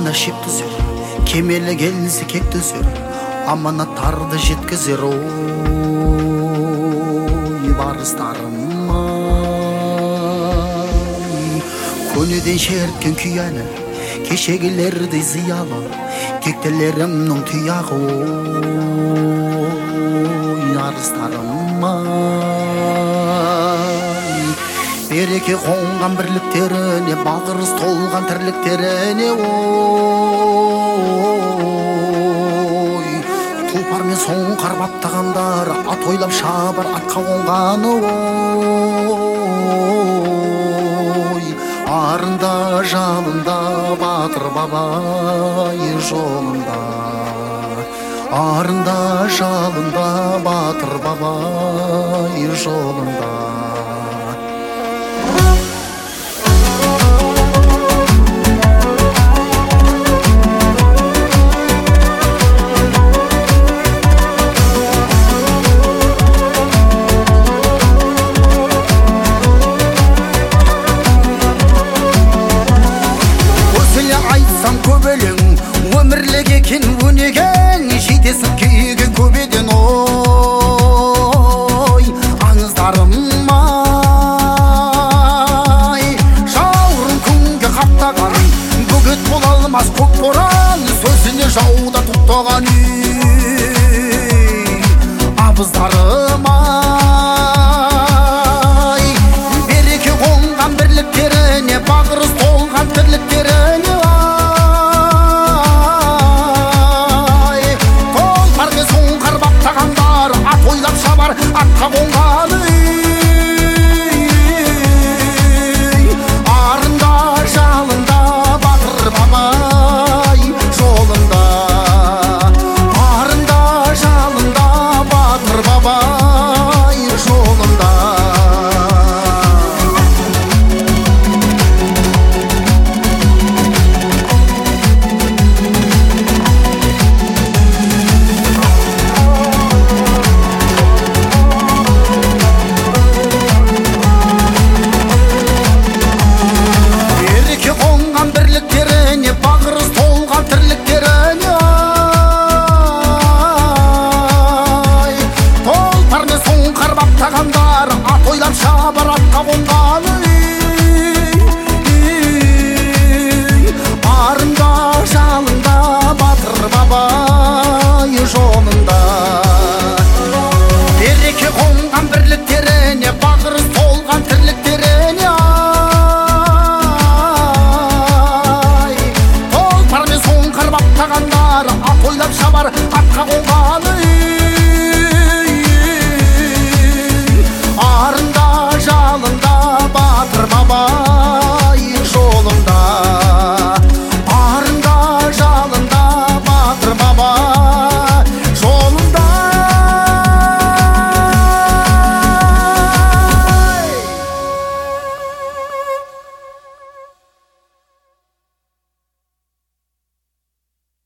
Ана шеп түзер, кемелі келсе кек түзер, аманаттарды жеткізер. Ой, барыстарым ай, көнеден шерткен күйәні, кешегілердей зиялы, кектелерімнің тұяғы. Ой, арыстарым ай, береке қонған бірліктеріне, бағырыз толған тірліктеріне. Ой, тұлпар мен соңқар баптағандар, ат ойлап шабар атқа қонғаны. Ой, арында жалында батыр бабай жолында, арында жалында батыр бабай жолында. Өмірлік екен өнеген, жетесің күйге көбеден. Ой, аңыздарым ай, жауырын күнге қаптаған, бөгет бола алмас көк боран, сөзіне жауда тұқтаған. Абыздарым ай, береке қонған бірліктеріне, бағырыз толған тірліктеріне. Атқа қонғаны, арында жалында батыр бабай жолында, арында жалында батыр бабай